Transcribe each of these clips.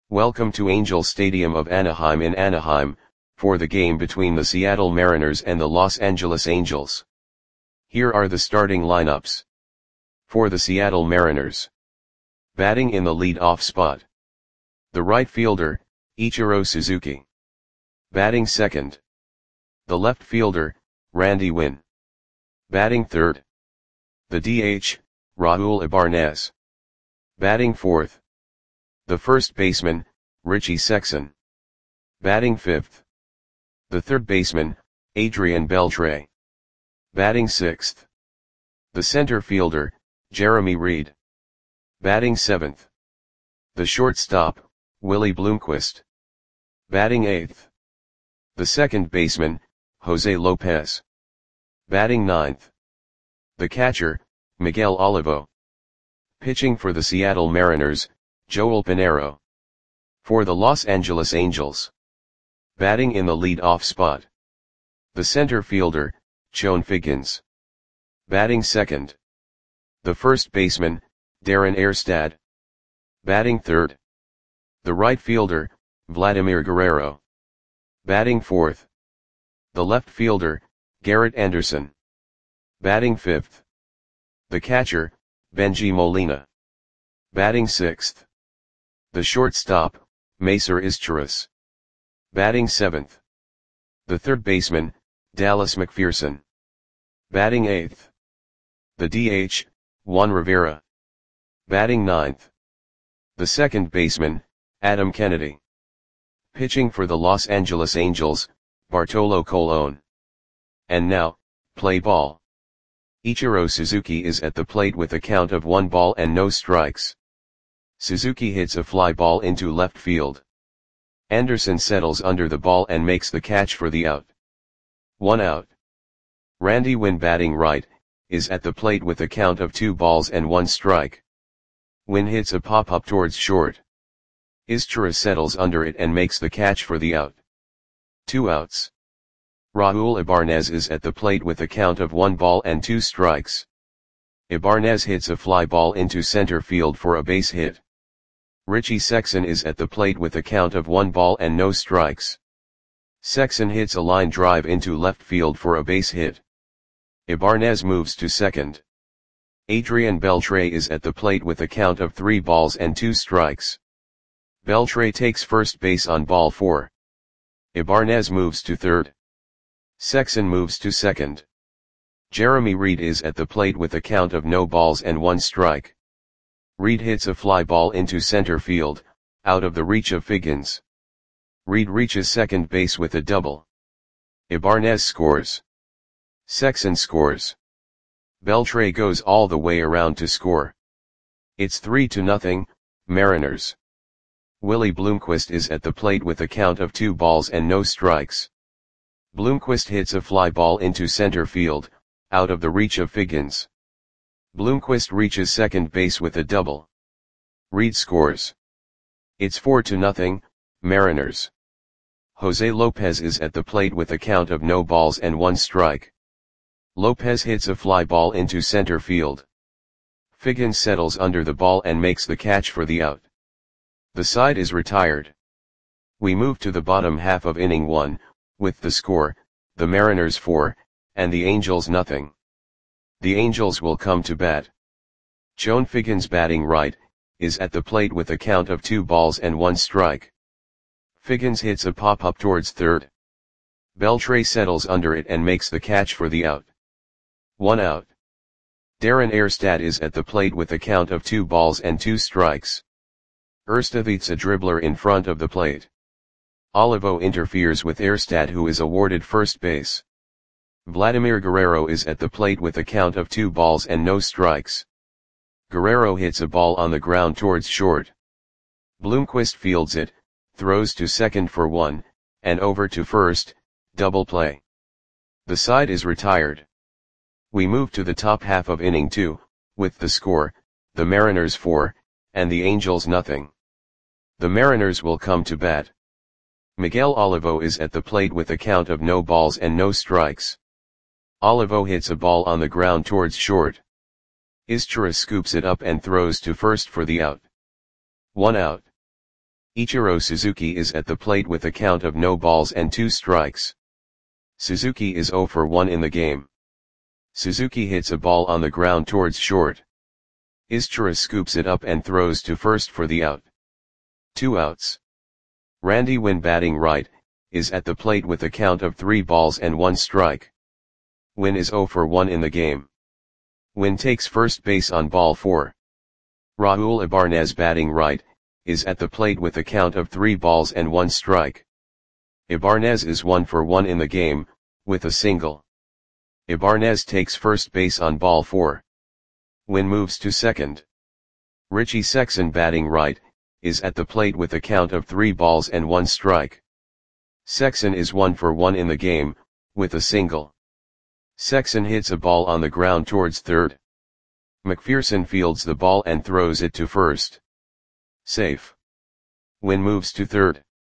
Welcome to Angel Stadium of Anaheim in Anaheim, for the game between the Seattle Mariners and the Los Angeles Angels. Here are the starting lineups. For the Seattle Mariners. Batting in the lead-off spot. The right fielder, Ichiro Suzuki. Batting second. The left fielder, Randy Winn. Batting third. The DH, Raul Ibarnez. Batting fourth. The first baseman, Richie Sexson. Batting fifth. The third baseman, Adrian Beltre. Batting sixth. The center fielder, Jeremy Reed. Batting seventh. The shortstop, Willie Bloomquist. Batting eighth. The second baseman, Jose Lopez. Batting ninth. The catcher, Miguel Olivo. Pitching for the Seattle Mariners, Joel Pinheiro. For the Los Angeles Angels. Batting in the lead-off spot. The center fielder, Chone Figgins. Batting second. The first baseman, Darren Erstad. Batting third. The right fielder, Vladimir Guerrero. Batting fourth. The left fielder, Garrett Anderson. Batting fifth. The catcher, Benji Molina. Batting sixth. The shortstop, Macer Izturis. Batting seventh. The third baseman, Dallas McPherson. Batting eighth. The DH, Juan Rivera. Batting ninth. The second baseman, Adam Kennedy. Pitching for the Los Angeles Angels, Bartolo Colon. And now, play ball. Ichiro Suzuki is at the plate with a count of 1 ball and no strikes. Suzuki hits a fly ball into left field. Anderson settles under the ball and makes the catch for the out. 1 out. Randy Winn, batting right, is at the plate with a count of 2 balls and 1 strike. Winn hits a pop-up towards short. Izturis settles under it and makes the catch for the out. 2 outs. Raul Ibarnez is at the plate with a count of 1 ball and 2 strikes. Ibarnez hits a fly ball into center field for a base hit. Richie Sexson is at the plate with a count of 1 ball and no strikes. Sexson hits a line drive into left field for a base hit. Ibarnez moves to second. Adrian Beltre is at the plate with a count of 3 balls and 2 strikes. Beltre takes first base on ball 4. Ibarnez moves to third. Sexson moves to second. Jeremy Reed is at the plate with a count of no balls and 1 strike. Reed hits a fly ball into center field, out of the reach of Figgins. Reed reaches second base with a double. Ibarnez scores. Sexson scores. Beltre goes all the way around to score. It's 3-0, Mariners. Willie Bloomquist is at the plate with a count of 2 balls and no strikes. Bloomquist hits a fly ball into center field, out of the reach of Figgins. Bloomquist reaches second base with a double. Reed scores. It's 4-0, Mariners. Jose Lopez is at the plate with a count of no balls and 1 strike. Lopez hits a fly ball into center field. Figgins settles under the ball and makes the catch for the out. The side is retired. We move to the bottom half of inning 1, with the score, the Mariners 4, and the Angels 0. The Angels will come to bat. Chone Figgins, batting right, is at the plate with a count of 2 balls and 1 strike. Figgins hits a pop-up towards third. Beltre settles under it and makes the catch for the out. 1 out. Darren Erstad is at the plate with a count of 2 balls and 2 strikes. Erstad hits a dribbler in front of the plate. Olivo interferes with Erstad, who is awarded first base. Vladimir Guerrero is at the plate with a count of 2 balls and no strikes. Guerrero hits a ball on the ground towards short. Bloomquist fields it, throws to second for 1, and over to first, double play. The side is retired. We move to the top half of inning 2, with the score, the Mariners 4, and the Angels 0. The Mariners will come to bat. Miguel Olivo is at the plate with a count of no balls and no strikes. Olivo hits a ball on the ground towards short. Izturis scoops it up and throws to first for the out. 1 out. Ichiro Suzuki is at the plate with a count of no balls and 2 strikes. Suzuki is 0 for 1 in the game. Suzuki hits a ball on the ground towards short. Izchira scoops it up and throws to first for the out. 2 outs. Randy Winn, batting right, is at the plate with a count of 3 balls and 1 strike. Winn is 0 for 1 in the game. Winn takes first base on ball 4. Raul Ibanez, batting right, is at the plate with a count of 3 balls and 1 strike. Ibanez is 1 for 1 in the game, with a single. Ibanez takes first base on ball 4. Winn moves to second. Richie Sexson, batting right, is at the plate with a count of 3 balls and 1 strike. Sexson is 1 for 1 in the game, with a single. Sexson hits a ball on the ground towards third. McPherson fields the ball and throws it to first. Safe. Winn moves to third.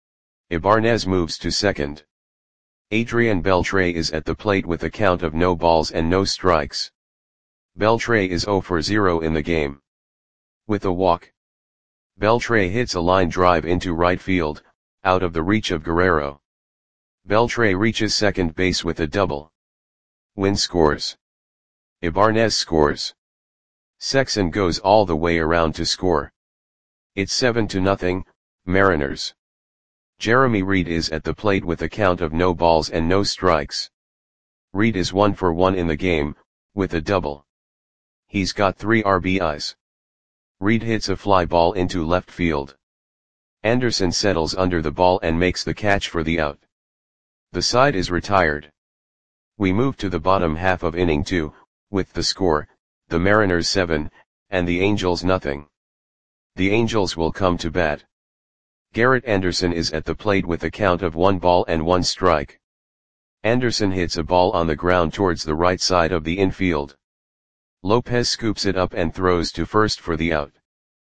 Ibanez moves to second. Adrian Beltre is at the plate with a count of no balls and no strikes. Beltre is 0 for 0 in the game. With a walk. Beltre hits a line drive into right field, out of the reach of Guerrero. Beltre reaches second base with a double. Winn scores. Ibanez scores. Sexson goes all the way around to score. It's 7-0, Mariners. Jeremy Reed is at the plate with a count of no balls and no strikes. Reed is 1 for 1 in the game, with a double. He's got 3 RBIs. Reed hits a fly ball into left field. Anderson settles under the ball and makes the catch for the out. The side is retired. We move to the bottom half of inning 2, with the score, the Mariners 7, and the Angels nothing. The Angels will come to bat. Garrett Anderson is at the plate with a count of 1 ball and 1 strike. Anderson hits a ball on the ground towards the right side of the infield. Lopez scoops it up and throws to first for the out.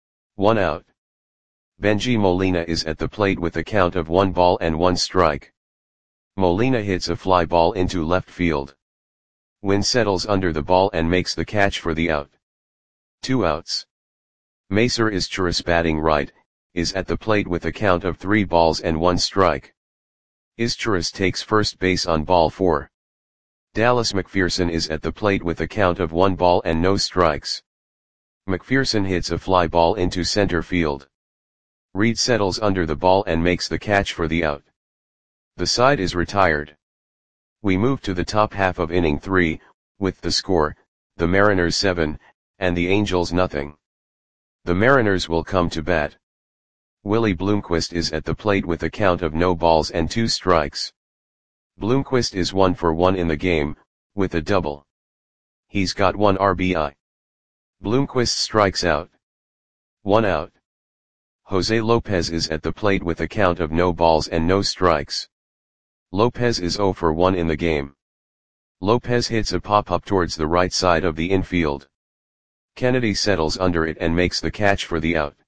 1 out. Benji Molina is at the plate with a count of 1 ball and 1 strike. Molina hits a fly ball into left field. Winn settles under the ball and makes the catch for the out. 2 outs. Macer Izchira, batting right, is at the plate with a count of 3 balls and 1 strike. Izchira takes first base on ball 4. Dallas McPherson is at the plate with a count of 1 ball and no strikes. McPherson hits a fly ball into center field. Reed settles under the ball and makes the catch for the out. The side is retired. We move to the top half of inning 3, with the score, the Mariners 7, and the Angels nothing. The Mariners will come to bat. Willie Bloomquist is at the plate with a count of no balls and 2 strikes. Bloomquist is 1 for 1 in the game, with a double. He's got 1 RBI. Bloomquist strikes out. 1 out. Jose Lopez is at the plate with a count of no balls and no strikes. Lopez is 0 for 1 in the game. Lopez hits a pop-up towards the right side of the infield. Kennedy settles under it and makes the catch for the out.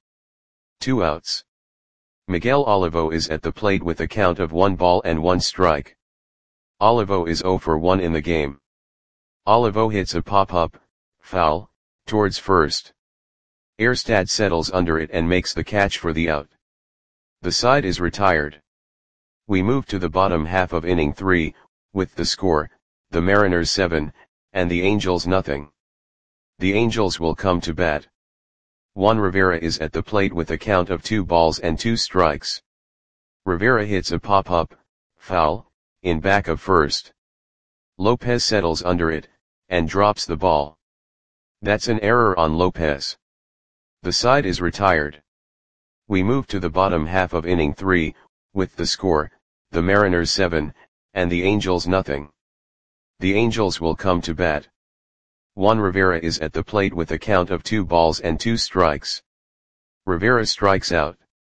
2 outs. Miguel Olivo is at the plate with a count of 1 ball and 1 strike. Olivo is 0 for 1 in the game. Olivo hits a pop-up, foul, towards first. Erstad settles under it and makes the catch for the out. The side is retired. We move to the bottom half of inning 3, with the score, the Mariners 7, and the Angels nothing. The Angels will come to bat. Juan Rivera is at the plate with a count of 2 balls and 2 strikes. Rivera hits a pop-up, foul, in back of first. Lopez settles under it, and drops the ball. That's an error on Lopez. The side is retired. We move to the bottom half of inning 3, with the score, the Mariners 7, and the Angels nothing. The Angels will come to bat. Juan Rivera is at the plate with a count of 2 balls and 2 strikes. Rivera strikes out.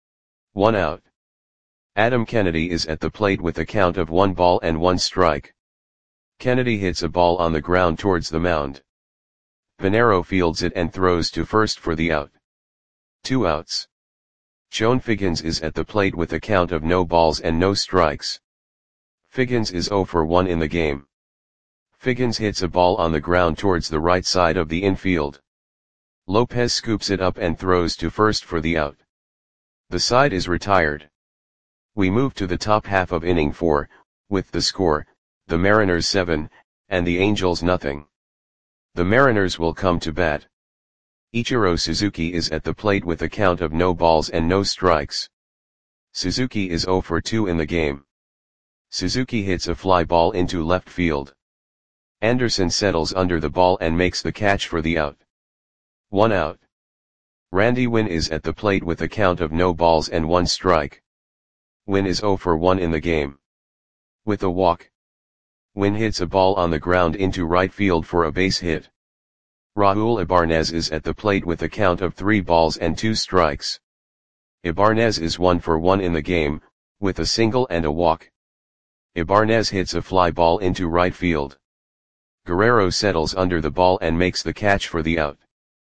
1 out. Adam Kennedy is at the plate with a count of 1 ball and 1 strike. Kennedy hits a ball on the ground towards the mound. Pinero fields it and throws to first for the out. 2 outs. Chone Figgins is at the plate with a count of no balls and no strikes. Figgins is 0 for 1 in the game. Figgins hits a ball on the ground towards the right side of the infield. Lopez scoops it up and throws to first for the out. The side is retired. We move to the top half of inning 4, with the score, the Mariners 7, and the Angels nothing. The Mariners will come to bat. Ichiro Suzuki is at the plate with a count of no balls and no strikes. Suzuki is 0 for 2 in the game. Suzuki hits a fly ball into left field. Anderson settles under the ball and makes the catch for the out. 1 out. Randy Winn is at the plate with a count of no balls and 1 strike. Winn is 0 for 1 in the game. With a walk, Winn hits a ball on the ground into right field for a base hit. Raul Ibanez is at the plate with a count of 3 balls and 2 strikes. Ibanez is 1 for 1 in the game, with a single and a walk. Ibanez hits a fly ball into right field. Guerrero settles under the ball and makes the catch for the out.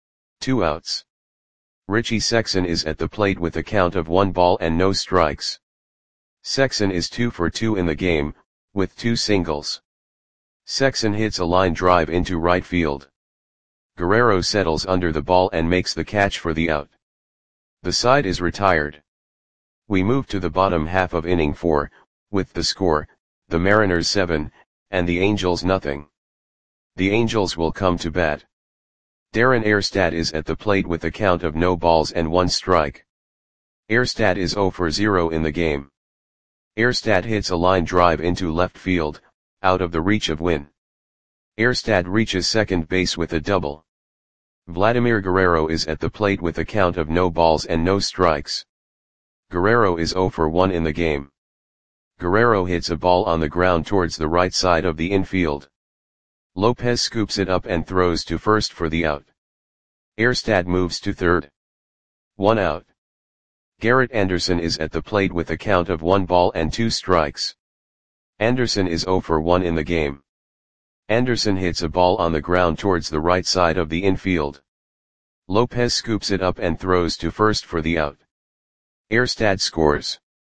2 outs. Richie Sexson is at the plate with a count of 1 ball and no strikes. Sexson is 2 for 2 in the game, with 2 singles. Sexson hits a line drive into right field. Guerrero settles under the ball and makes the catch for the out. The side is retired. We move to the bottom half of inning 4, with the score, the Mariners 7, and the Angels nothing. The Angels will come to bat. Darren Erstad is at the plate with a count of no balls and 1 strike. Erstad is 0 for 0 in the game. Erstad hits a line drive into left field, out of the reach of Winn. Erstad reaches second base with a double. Vladimir Guerrero is at the plate with a count of no balls and no strikes. Guerrero is 0 for 1 in the game. Guerrero hits a ball on the ground towards the right side of the infield. Lopez scoops it up and throws to first for the out. Erstad moves to third. 1 out. Garrett Anderson is at the plate with a count of 1 ball and 2 strikes. Anderson is 0 for 1 in the game. Anderson hits a ball on the ground towards the right side of the infield. Lopez scoops it up and throws to first for the out. Erstad scores.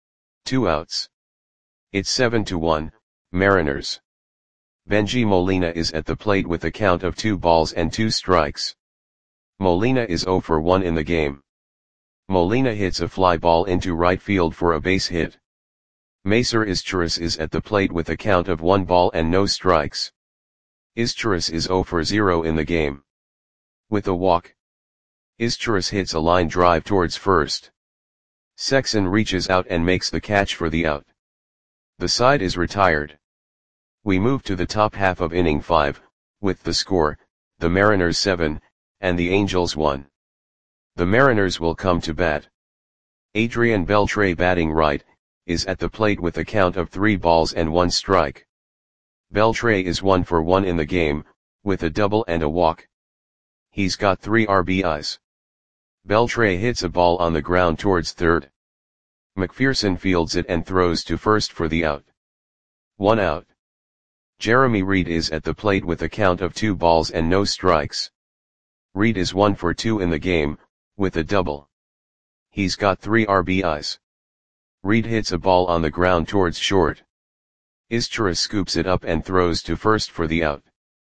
2 outs. It's 7-1, Mariners. Benji Molina is at the plate with a count of 2 balls and 2 strikes. Molina is 0 for 1 in the game. Molina hits a fly ball into right field for a base hit. Macer Izturis is at the plate with a count of 1 ball and no strikes. Izturis is 0 for 0 in the game. With a walk, Izturis hits a line drive towards first. Sexson reaches out and makes the catch for the out. The side is retired. We move to the top half of inning 5, with the score, the Mariners 7, and the Angels 1. The Mariners will come to bat. Adrian Beltre, batting right, is at the plate with a count of 3 balls and 1 strike. Beltre is 1 for 1 in the game, with a double and a walk. He's got 3 RBIs. Beltre hits a ball on the ground towards third. McPherson fields it and throws to first for the out. 1 out. Jeremy Reed is at the plate with a count of 2 balls and no strikes. Reed is 1 for 2 in the game, with a double. He's got 3 RBIs. Reed hits a ball on the ground towards short. Izturis scoops it up and throws to first for the out.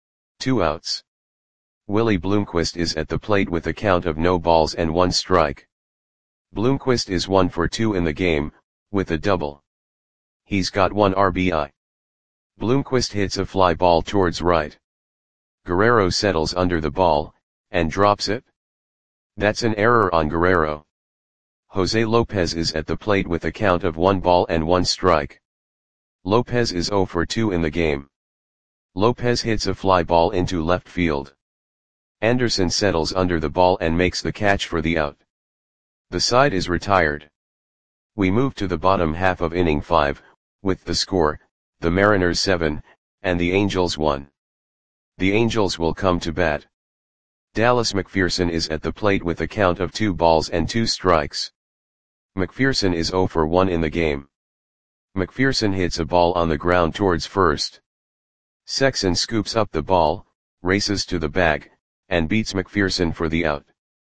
2 outs. Willie Bloomquist is at the plate with a count of no balls and 1 strike. Bloomquist is 1 for 2 in the game, with a double. He's got 1 RBI. Bloomquist hits a fly ball towards right. Guerrero settles under the ball, and drops it. That's an error on Guerrero. Jose Lopez is at the plate with a count of 1 ball and 1 strike. Lopez is 0 for 2 in the game. Lopez hits a fly ball into left field. Anderson settles under the ball and makes the catch for the out. The side is retired. We move to the bottom half of inning 5, with the score, the Mariners 7, and the Angels 1. The Angels will come to bat. Dallas McPherson is at the plate with a count of 2 balls and 2 strikes. McPherson is 0 for 1 in the game. McPherson hits a ball on the ground towards first. Sexson scoops up the ball, races to the bag, and beats McPherson for the out.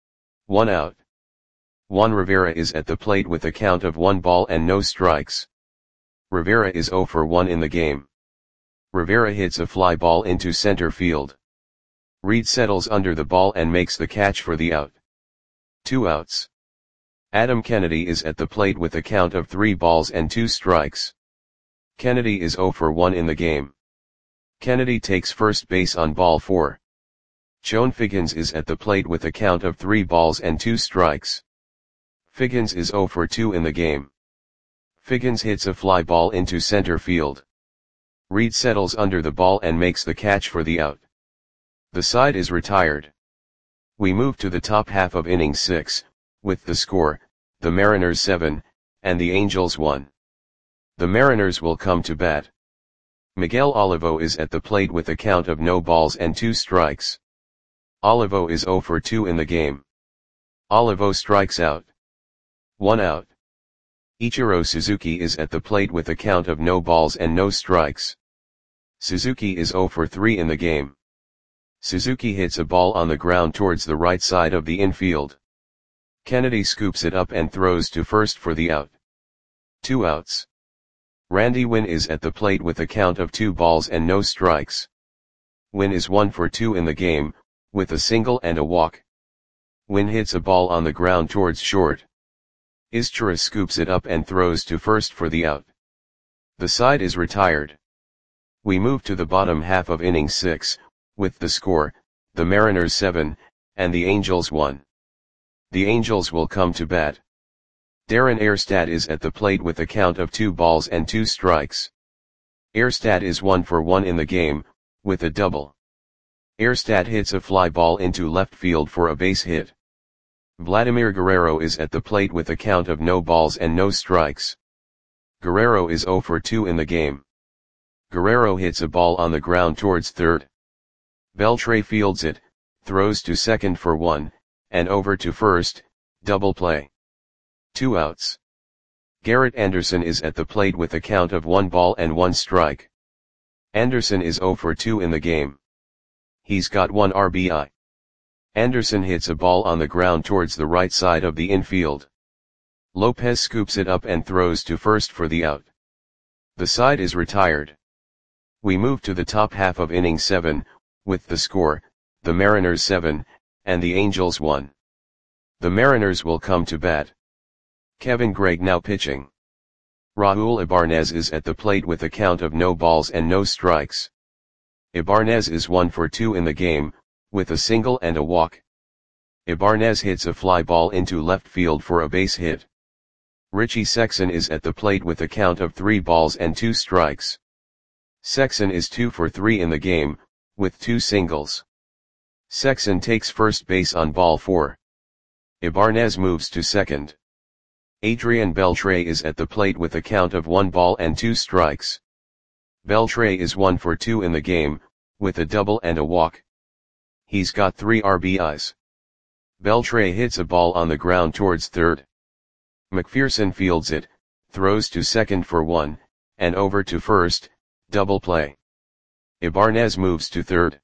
1 out. Juan Rivera is at the plate with a count of 1 ball and no strikes. Rivera is 0 for 1 in the game. Rivera hits a fly ball into center field. Reed settles under the ball and makes the catch for the out. 2 outs. Adam Kennedy is at the plate with a count of 3 balls and 2 strikes. Kennedy is 0 for 1 in the game. Kennedy takes first base on ball 4. Chone Figgins is at the plate with a count of 3 balls and 2 strikes. Figgins is 0 for 2 in the game. Figgins hits a fly ball into center field. Reed settles under the ball and makes the catch for the out. The side is retired. We move to the top half of inning 6, with the score, the Mariners 7, and the Angels 1. The Mariners will come to bat. Miguel Olivo is at the plate with a count of no balls and 2 strikes. Olivo is 0 for 2 in the game. Olivo strikes out. 1 out. Ichiro Suzuki is at the plate with a count of no balls and no strikes. Suzuki is 0 for 3 in the game. Suzuki hits a ball on the ground towards the right side of the infield. Kennedy scoops it up and throws to first for the out. 2 outs. Randy Winn is at the plate with a count of 2 balls and no strikes. Winn is 1 for 2 in the game, with a single and a walk. Winn hits a ball on the ground towards short. Izturis scoops it up and throws to first for the out. The side is retired. We move to the bottom half of inning 6, with the score, the Mariners 7, and the Angels 1. The Angels will come to bat. Darren Erstad is at the plate with a count of 2 balls and 2 strikes. Erstad is 1 for 1 in the game, with a double. Erstad hits a fly ball into left field for a base hit. Vladimir Guerrero is at the plate with a count of no balls and no strikes. Guerrero is 0 for 2 in the game. Guerrero hits a ball on the ground towards third. Beltre fields it, throws to second for 1, and over to first, double play. 2 outs. Garrett Anderson is at the plate with a count of 1 ball and 1 strike. Anderson is 0 for 2 in the game. He's got 1 RBI. Anderson hits a ball on the ground towards the right side of the infield. Lopez scoops it up and throws to first for the out. The side is retired. We move to the top half of inning 7, with the score, the Mariners 7, and the Angels 1. The Mariners will come to bat. Kevin Gregg now pitching. Raul Ibanez is at the plate with a count of no balls and no strikes. Ibanez is 1 for 2 in the game, with a single and a walk. Ibanez hits a fly ball into left field for a base hit. Richie Sexson is at the plate with a count of 3 balls and 2 strikes. Sexson is 2 for 3 in the game, with 2 singles. Sexson takes first base on ball 4. Ibanez moves to second. Adrian Beltre is at the plate with a count of 1 ball and 2 strikes. Beltre is 1 for 2 in the game, with a double and a walk. He's got 3 RBIs. Beltre hits a ball on the ground towards third. McPherson fields it, throws to second for 1, and over to first, double play. Ibanez moves to third.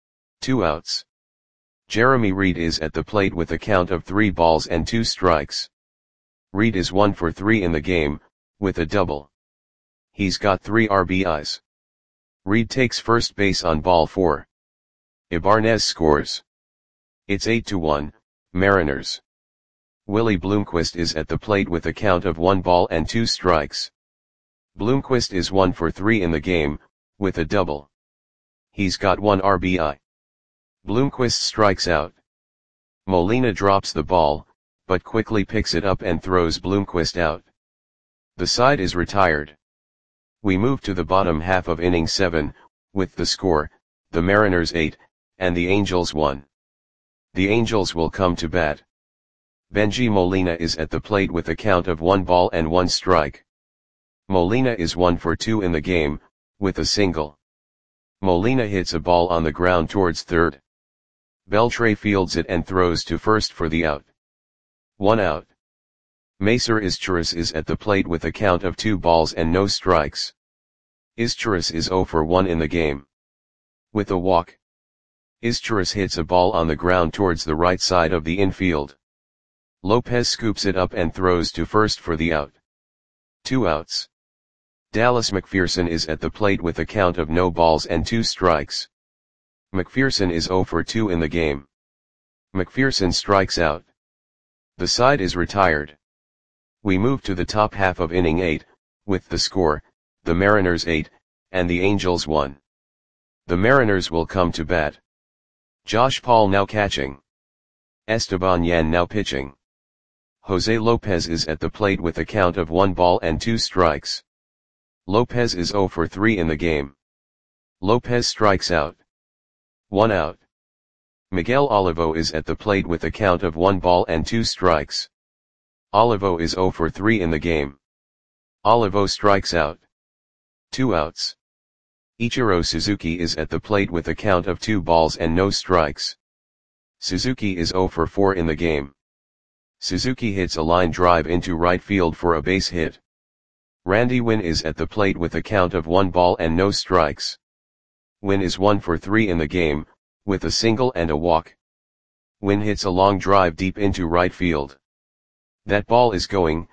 2 outs. Jeremy Reed is at the plate with a count of 3 balls and 2 strikes. Reed is 1 for 3 in the game, with a double. He's got 3 RBIs. Reed takes first base on ball 4. Ibanez scores. It's 8-1, Mariners. Willie Bloomquist is at the plate with a count of 1 ball and 2 strikes. Bloomquist is 1 for 3 in the game, with a double. He's got 1 RBI. Bloomquist strikes out. Molina drops the ball, but quickly picks it up and throws Bloomquist out. The side is retired. We move to the bottom half of inning 7, with the score, the Mariners 8, and the Angels 1. The Angels will come to bat. Benji Molina is at the plate with a count of 1 ball and 1 strike. Molina is 1 for 2 in the game, with a single. Molina hits a ball on the ground towards third. Beltre fields it and throws to first for the out. 1 out. Macer Izturis is at the plate with a count of 2 balls and no strikes. Izturis is 0 for 1 in the game. With a walk. Izturis hits a ball on the ground towards the right side of the infield. Lopez scoops it up and throws to first for the out. 2 outs. Dallas McPherson is at the plate with a count of no balls and 2 strikes. McPherson is 0 for 2 in the game. McPherson strikes out. The side is retired. We move to the top half of inning 8, with the score, the Mariners 8, and the Angels 1. The Mariners will come to bat. Josh Paul now catching. Esteban Yan now pitching. Jose Lopez is at the plate with a count of 1 ball and 2 strikes. Lopez is 0 for 3 in the game. Lopez strikes out. 1 out. Miguel Olivo is at the plate with a count of 1 ball and 2 strikes. Olivo is 0 for 3 in the game. Olivo strikes out. 2 outs. Ichiro Suzuki is at the plate with a count of 2 balls and no strikes. Suzuki is 0 for 4 in the game. Suzuki hits a line drive into right field for a base hit. Randy Winn is at the plate with a count of 1 ball and no strikes. Winn is 1 for 3 in the game, with a single and a walk. Winn hits a long drive deep into right field. That ball is gone.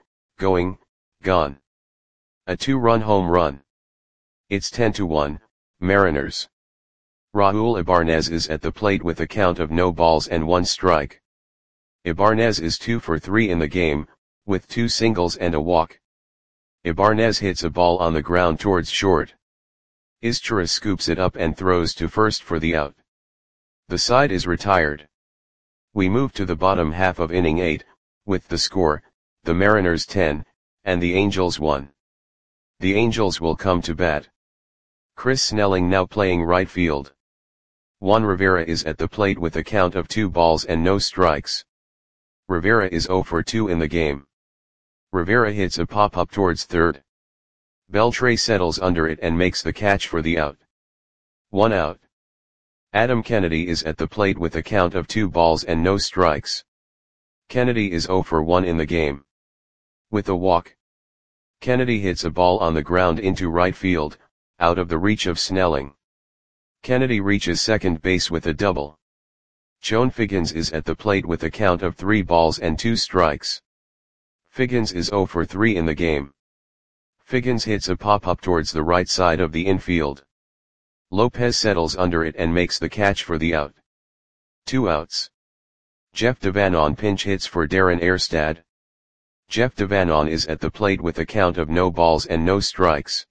A 2-run home run. It's 10-1, Mariners. Raul Ibanez is at the plate with a count of no balls and 1 strike. Ibanez is 2 for 3 in the game, with 2 singles and a walk. Ibanez hits a ball on the ground towards short. Izchira scoops it up and throws to first for the out. The side is retired. We move to the bottom half of inning 8, with the score, the Mariners 10, and the Angels 1. The Angels will come to bat. Chris Snelling now playing right field. Juan Rivera is at the plate with a count of 2 balls and no strikes. Rivera is 0 for 2 in the game. Rivera hits a pop-up towards third. Beltre settles under it and makes the catch for the out. 1 out. Adam Kennedy is at the plate with a count of 2 balls and no strikes. Kennedy is 0 for 1 in the game. With a walk. Kennedy hits a ball on the ground into right field, out of the reach of Snelling. Kennedy reaches second base with a double. Chone Figgins is at the plate with a count of 3 balls and 2 strikes. Figgins is 0 for 3 in the game. Figgins hits a pop-up towards the right side of the infield. Lopez settles under it and makes the catch for the out. 2 outs. Jeff Devanon pinch hits for Darren Erstad. Jeff Devanon is at the plate with a count of no balls and no strikes.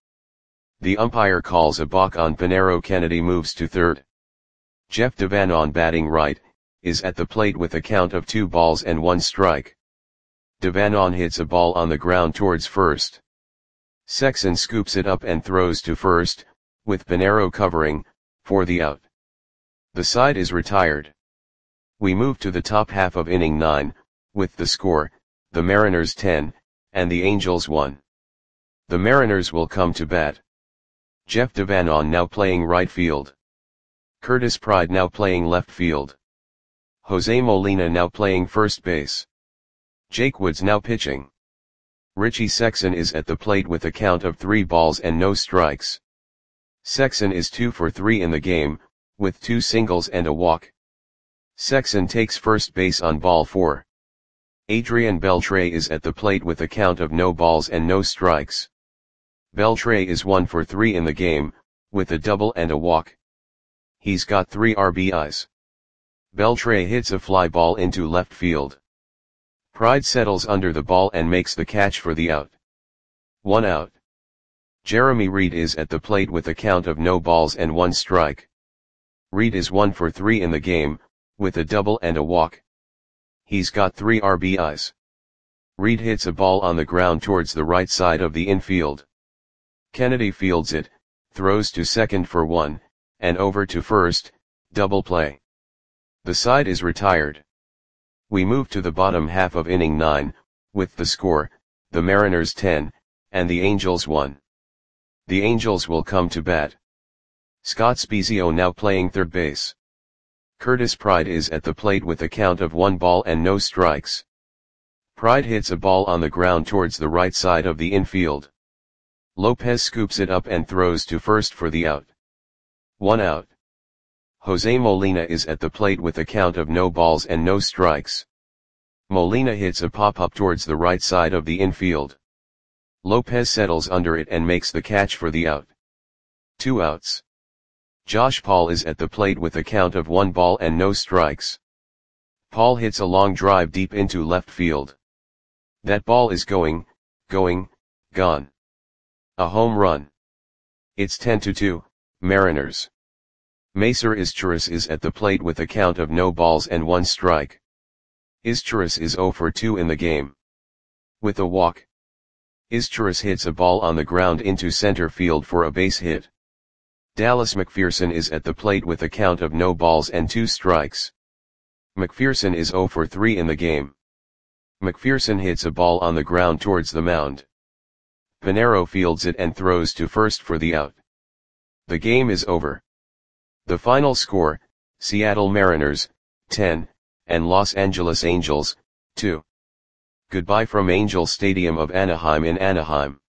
The umpire calls a balk on Pinero. Kennedy moves to third. Jeff Devanon batting right, is at the plate with a count of 2 balls and 1 strike. Devanon hits a ball on the ground towards first. Sexson scoops it up and throws to first, with Pinero covering, for the out. The side is retired. We move to the top half of inning 9, with the score, the Mariners 10, and the Angels 1. The Mariners will come to bat. Jeff Devanon now playing right field. Curtis Pride now playing left field. Jose Molina now playing first base. Jake Woods now pitching. Richie Sexson is at the plate with a count of 3 balls and no strikes. Sexson is 2 for 3 in the game, with 2 singles and a walk. Sexson takes first base on ball 4. Adrian Beltre is at the plate with a count of no balls and no strikes. Beltre is 1 for 3 in the game, with a double and a walk. He's got 3 RBIs. Beltre hits a fly ball into left field. Pride settles under the ball and makes the catch for the out. 1 out. Jeremy Reed is at the plate with a count of no balls and 1 strike. Reed is 1 for 3 in the game, with a double and a walk. He's got 3 RBIs. Reed hits a ball on the ground towards the right side of the infield. Kennedy fields it, throws to second for 1, and over to first, double play. The side is retired. We move to the bottom half of inning 9, with the score, the Mariners 10, and the Angels 1. The Angels will come to bat. Scott Spiezio now playing third base. Curtis Pride is at the plate with a count of 1 ball and no strikes. Pride hits a ball on the ground towards the right side of the infield. Lopez scoops it up and throws to first for the out. 1 out. Jose Molina is at the plate with a count of no balls and no strikes. Molina hits a pop-up towards the right side of the infield. Lopez settles under it and makes the catch for the out. 2 outs. Josh Paul is at the plate with a count of 1 ball and no strikes. Paul hits a long drive deep into left field. That ball is gone. A home run. It's 10-2, Mariners. Macer Izturis is at the plate with a count of no balls and 1 strike. Izturis is 0 for 2 in the game. With a walk, Izturis hits a ball on the ground into center field for a base hit. Dallas McPherson is at the plate with a count of no balls and 2 strikes. McPherson is 0 for 3 in the game. McPherson hits a ball on the ground towards the mound. Pinero fields it and throws to first for the out. The game is over. The final score, Seattle Mariners, 10, and Los Angeles Angels, 2. Goodbye from Angel Stadium of Anaheim in Anaheim.